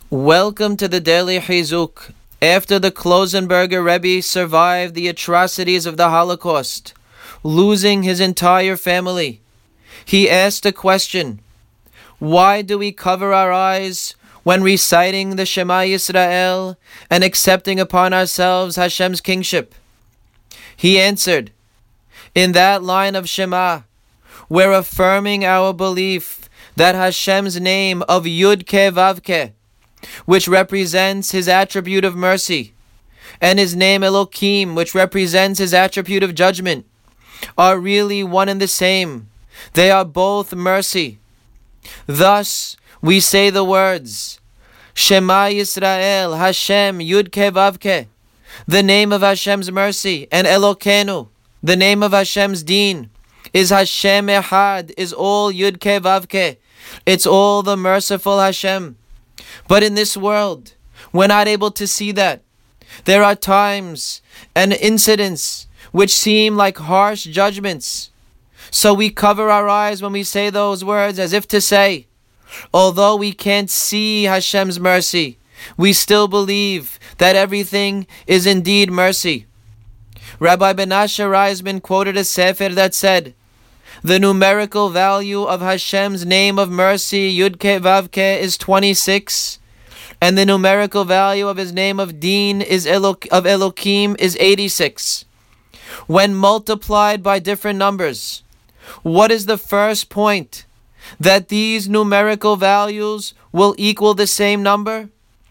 Welcome to the Daily Chizuk. After the Klosenberger Rebbe survived the atrocities of the Holocaust, losing his entire family, he asked a question: why do we cover our eyes when reciting the Shema Yisrael and accepting upon ourselves Hashem's kingship? He answered, in that line of Shema, we're affirming our belief that Hashem's name of Yud-Ke Vav-Ke, which represents his attribute of mercy, and his name Elokim, which represents his attribute of judgment, are really one and the same. They are both mercy. Thus, we say the words, Shema Yisrael, Hashem, Yud-Ke Vav-Ke, the name of Hashem's mercy, and Elokenu, the name of Hashem's deen, is Hashem Echad, is all Yud-Ke Vav-Ke. It's all the merciful Hashem. But in this world, we're not able to see that. There are times and incidents which seem like harsh judgments. So we cover our eyes when we say those words as if to say, although we can't see Hashem's mercy, we still believe that everything is indeed mercy. Rabbi Menashe Reisman quoted a sefer that said, the numerical value of Hashem's name of mercy, Yud-Ke Vav-Ke, is 26, and the numerical value of his name of Deen of Elokim is 86. When multiplied by different numbers, what is the first point? That these numerical values will equal the same number?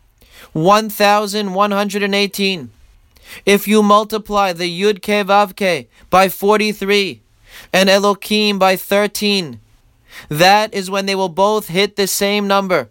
1,118. If you multiply the Yud-Ke Vav-Ke by 43, and Elokim by 13, that is when they will both hit the same number,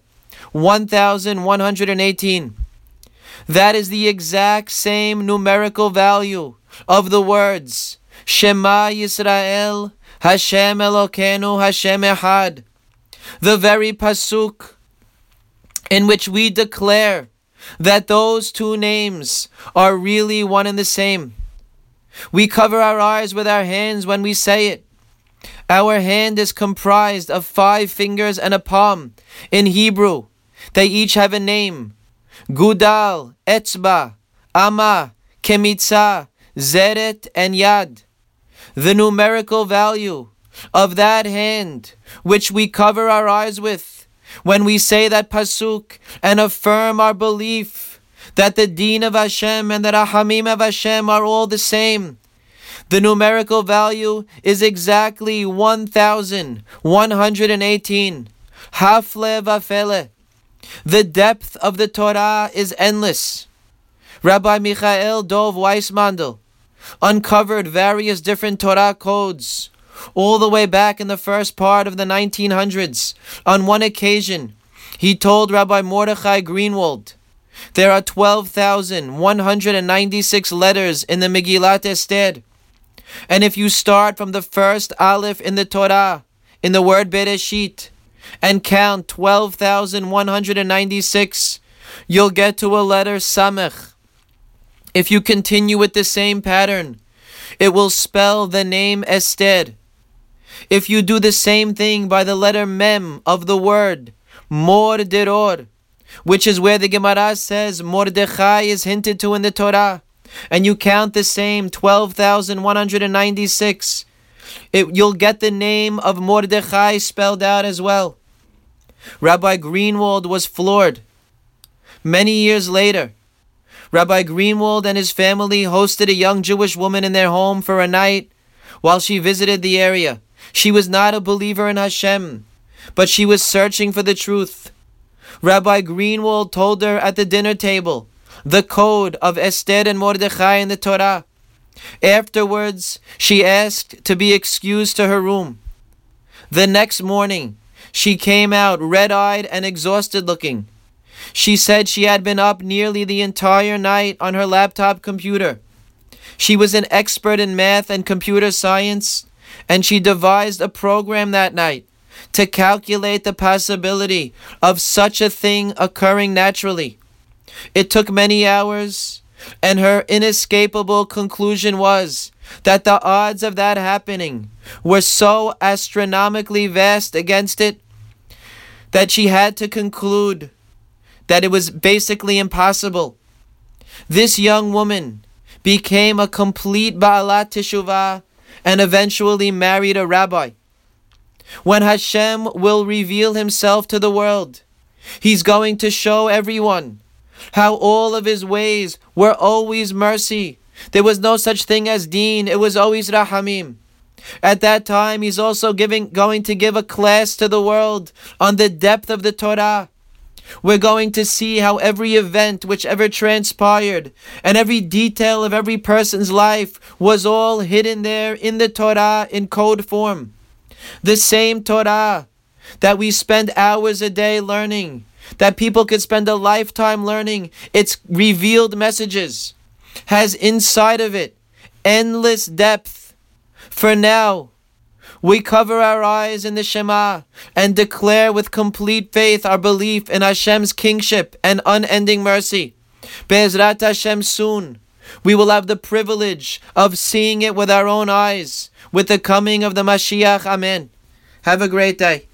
1,118. That is the exact same numerical value of the words Shema Yisrael, Hashem Elokeinu, Hashem Echad, the very pasuk in which we declare that those two names are really one and the same. We cover our eyes with our hands when we say it. Our hand is comprised of 5 fingers and a palm. In Hebrew, they each have a name: Gudal, Etzba, Ama, Kemitza, Zeret, and Yad. The numerical value of that hand, which we cover our eyes with when we say that pasuk and affirm our belief that the deen of Hashem and the rahamim of Hashem are all the same. The numerical value is exactly 1,118. Hafle vafele. The depth of the Torah is endless. Rabbi Michael Dov Weissmandel uncovered various different Torah codes all the way back in the first part of the 1900s. On one occasion, he told Rabbi Mordechai Greenwald, there are 12,196 letters in the Megillat Esther. And if you start from the first Aleph in the Torah, in the word Bereshit, and count 12,196, you'll get to a letter Samech. If you continue with the same pattern, it will spell the name Esther. If you do the same thing by the letter Mem of the word Morderor, which is where the Gemara says Mordechai is hinted to in the Torah, and you count the same 12,196, you'll get the name of Mordechai spelled out as well. Rabbi Greenwald was floored. Many years later, Rabbi Greenwald and his family hosted a young Jewish woman in their home for a night while she visited the area. She was not a believer in Hashem, but she was searching for the truth. Rabbi Greenwald told her at the dinner table the code of Esther and Mordechai in the Torah. Afterwards, she asked to be excused to her room. The next morning, she came out red-eyed and exhausted looking. She said she had been up nearly the entire night on her laptop computer. She was an expert in math and computer science, and she devised a program that night to calculate the possibility of such a thing occurring naturally. It took many hours, and her inescapable conclusion was that the odds of that happening were so astronomically vast against it that she had to conclude that it was basically impossible. This young woman became a complete Ba'alat Teshuvah and eventually married a rabbi. When Hashem will reveal himself to the world, he's going to show everyone how all of his ways were always mercy. There was no such thing as deen, it was always rahamim. At that time, he's also going to give a class to the world on the depth of the Torah. We're going to see how every event which ever transpired and every detail of every person's life was all hidden there in the Torah in code form. The same Torah that we spend hours a day learning, that people could spend a lifetime learning, its revealed messages, has inside of it endless depth. For now, we cover our eyes in the Shema and declare with complete faith our belief in Hashem's kingship and unending mercy. Be'ezrat Hashem, soon we will have the privilege of seeing it with our own eyes with the coming of the Mashiach. Amen. Have a great day.